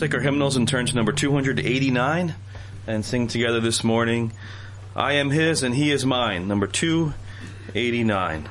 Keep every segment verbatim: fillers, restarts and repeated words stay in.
take our hymnals and turn to number two eighty-nine and sing together this morning, I am His and He is mine, number two eighty-nine.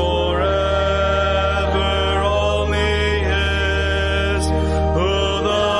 Forever only His, who the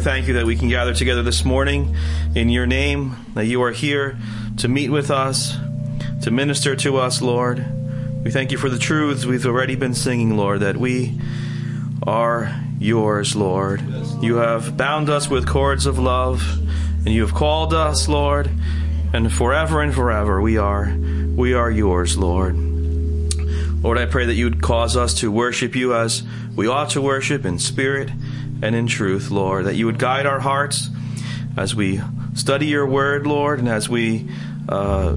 thank you that we can gather together this morning in your name, that you are here to meet with us, to minister to us, Lord. We thank you for the truths we've already been singing, Lord, that we are yours, Lord. You have bound us with cords of love, and you have called us, Lord, and forever and forever we are, we are yours, Lord. Lord, I pray that you would cause us to worship you as we ought to worship, in spirit and in truth, Lord, that you would guide our hearts as we study your word, Lord, and as we uh,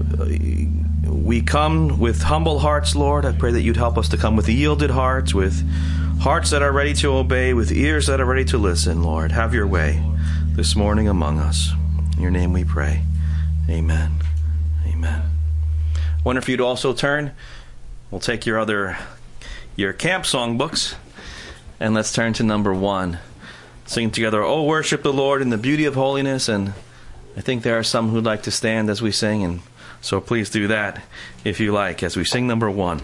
we come with humble hearts, Lord. I pray that you'd help us to come with yielded hearts, with hearts that are ready to obey, with ears that are ready to listen, Lord. Have your way this morning among us. In your name we pray. Amen. Amen. I wonder if you'd also turn. We'll take your other, your camp song books, and let's turn to number one. Sing together, "Oh, worship the Lord in the beauty of holiness." And I think there are some who'd like to stand as we sing, and so please do that if you like, as we sing number one.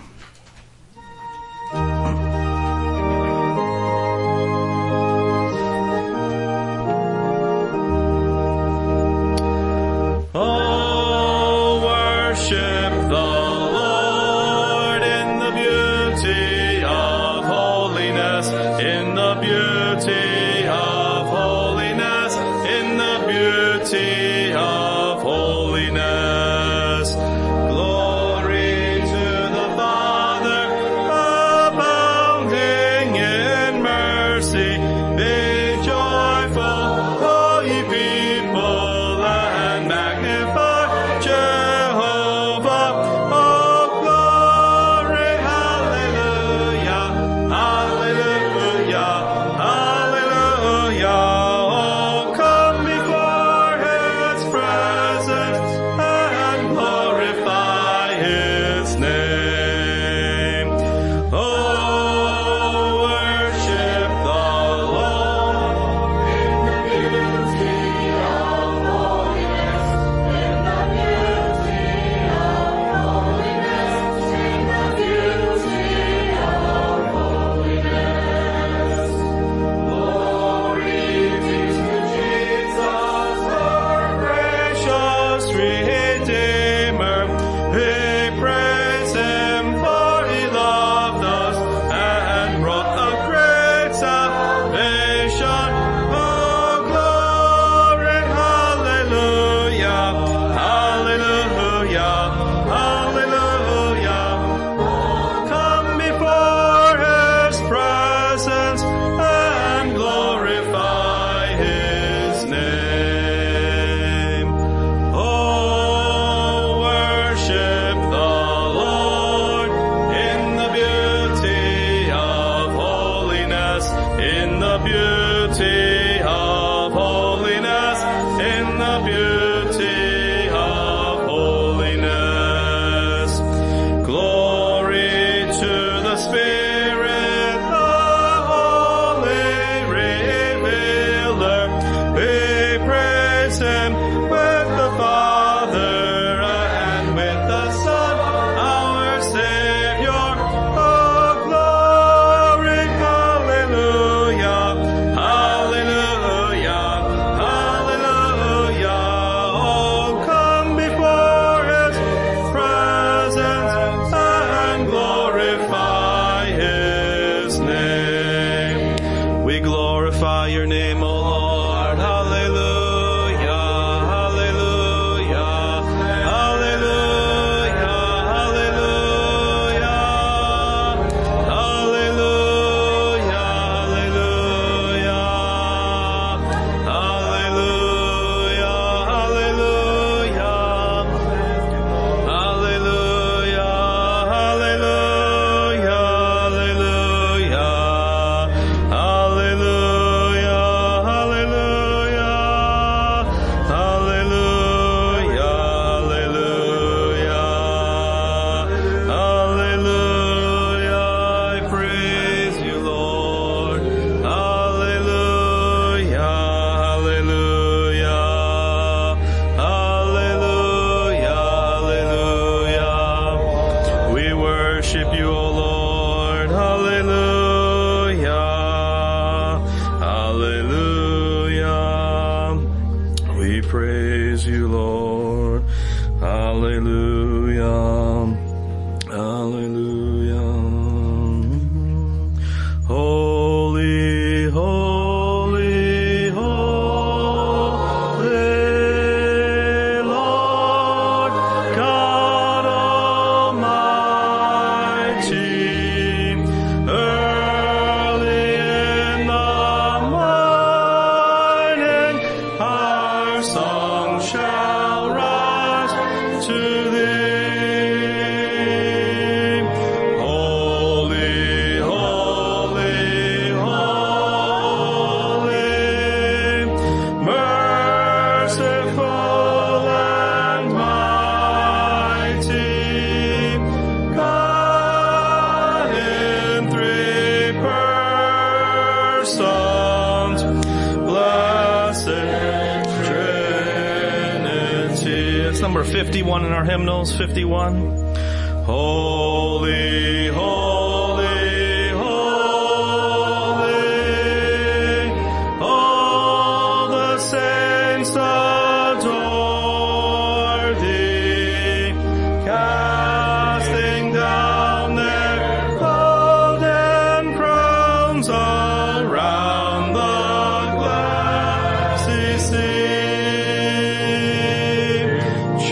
Your name, O Lord, hallelujah, We praise you, Lord. Hallelujah. Hallelujah. Holy, holy, holy, Lord God Almighty. Early in the morning, our song shall rise to thee. Holy, holy, holy, merciful and mighty, God in three persons, blessed Trinity. It's number fifty-one in our hymnals, fifty-one. Holy, holy, holy, all the saints adore thee, casting down their golden crowns around the glassy sea.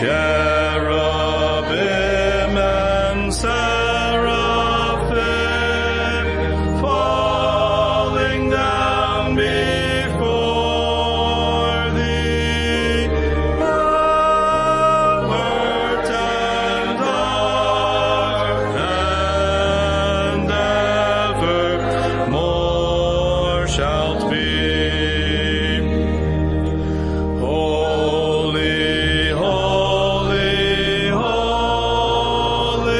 Cherubim and seraphim falling down before thee, alert and dark and evermore shalt be. Holy, holy, holy,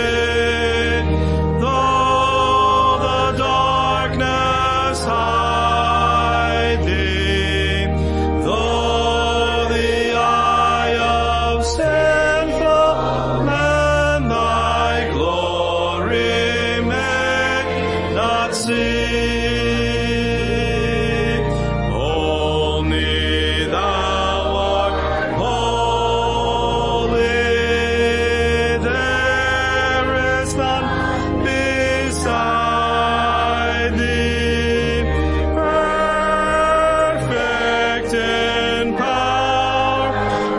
though the darkness hide thee, though the eye of sinful man thy glory may not see. Only thou art holy, there is none beside thee, perfect in power,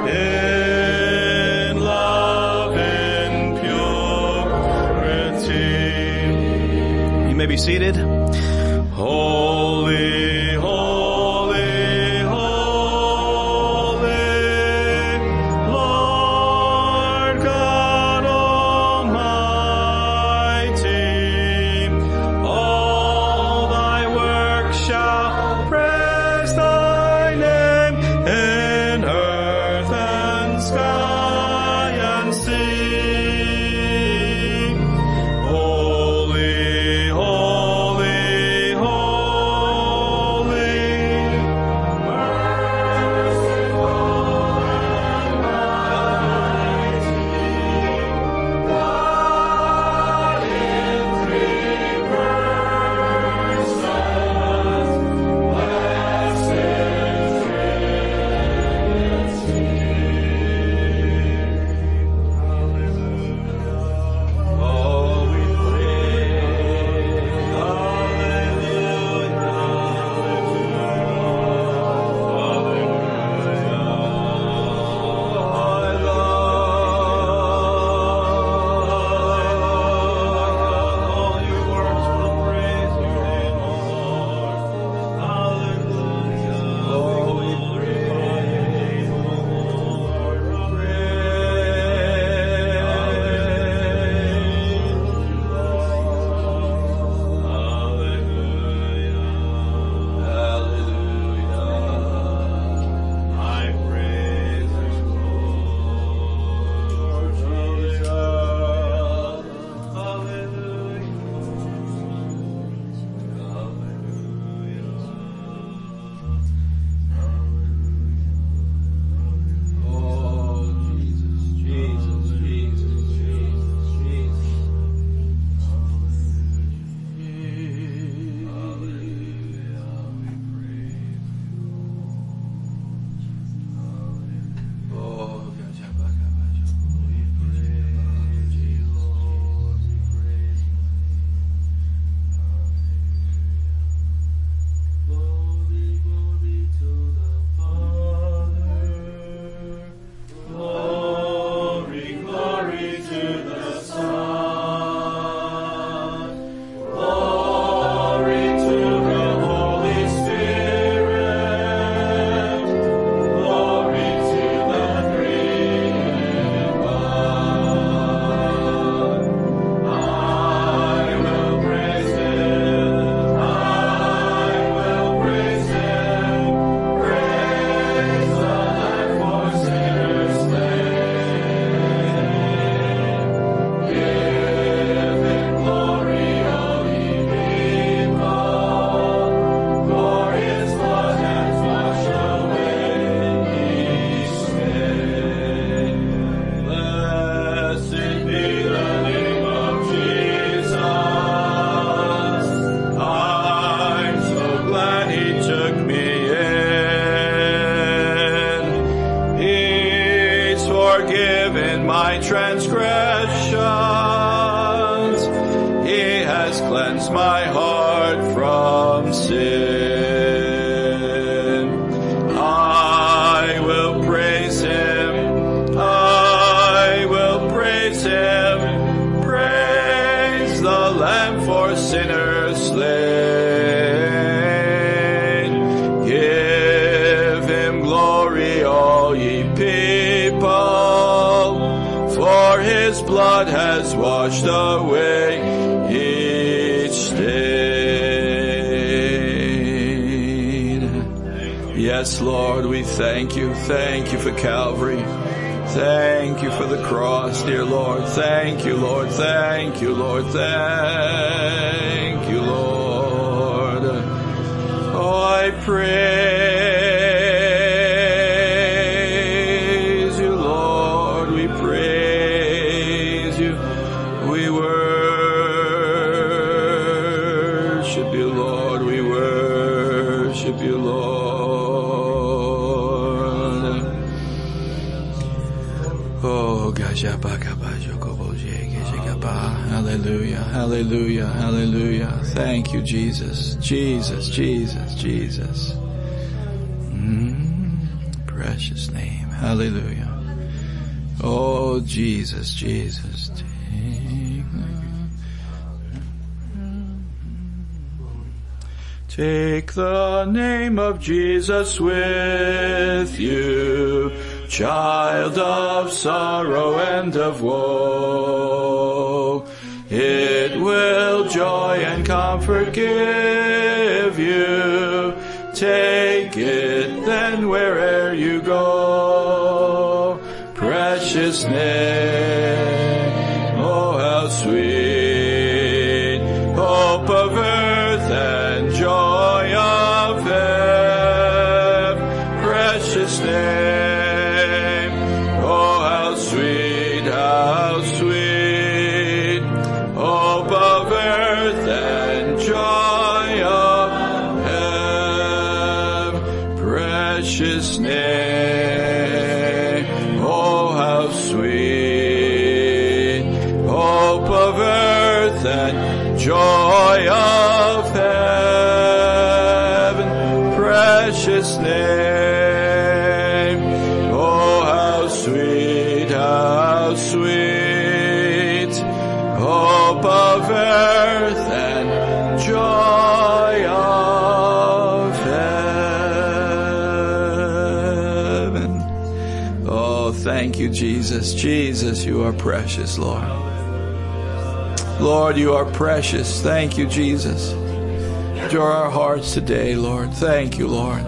in love, in purity. You may be seated. Holy, holy, holy, Lord God Almighty. All thy works shall praise thy name in earth and sky and sea. Holy, holy, my transgressions. He has cleansed my heart from sin. I will praise him. I will praise him. Praise the Lamb for sinners slain. Give him glory, all ye people, for his blood has washed away each stain. Yes, Lord, we thank you. Thank you for Calvary. Thank you for the cross, dear Lord. Thank you, Lord. Thank you, Lord. Thank you, Lord. Oh, I praise you, Lord. We praise you. We worship you, Lord. We worship you, Lord. Oh, hallelujah, hallelujah, hallelujah. Thank you, Jesus, Jesus, Jesus, Jesus. Mm, precious name, hallelujah. Oh, Jesus, Jesus. Take the name of Jesus with you, child of sorrow and of woe. It will joy and comfort give you. Take it then where'er you go. Precious name, oh how sweet, hope of earth and joy of heaven. Precious name, oh how sweet, how sweet, hope of earth and joy of heaven. Precious name, oh how sweet, hope of earth and joy of heaven. Precious name, oh how sweet, how sweet, hope of earth and joy of heaven. Oh, thank you, Jesus. Jesus, you are precious, Lord. Lord, you are precious. Thank you, Jesus. Draw our hearts today, Lord. Thank you, Lord.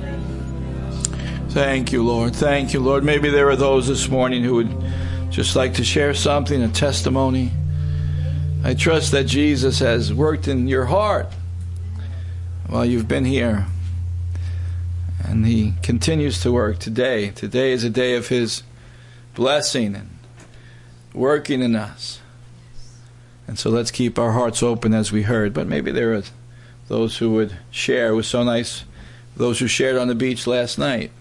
Thank you, Lord. Thank you, Lord. Maybe there are those this morning who would just like to share something, a testimony. I trust that Jesus has worked in your heart while you've been here. And he continues to work today. Today is a day of his blessing and working in us. And so let's keep our hearts open as we heard. But maybe there are those who would share. It was so nice, those who shared on the beach last night.